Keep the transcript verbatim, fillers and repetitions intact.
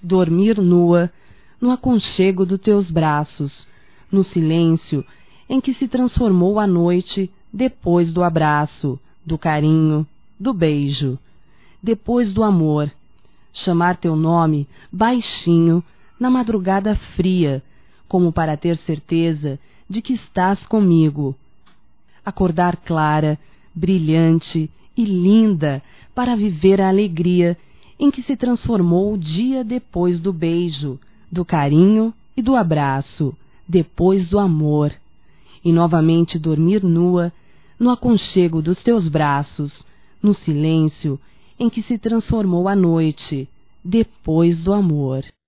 dormir nua, no aconchego dos teus braços, no silêncio em que se transformou a noite depois do abraço, do carinho, do beijo, depois do amor. Chamar teu nome baixinho na madrugada fria, como para ter certeza de que estás comigo. Acordar clara, brilhante e linda para viver a alegria em que se transformou o dia depois do beijo, do carinho e do abraço, depois do amor. E novamente dormir nua, no aconchego dos teus braços, no silêncio em que se transformou a noite, depois do amor.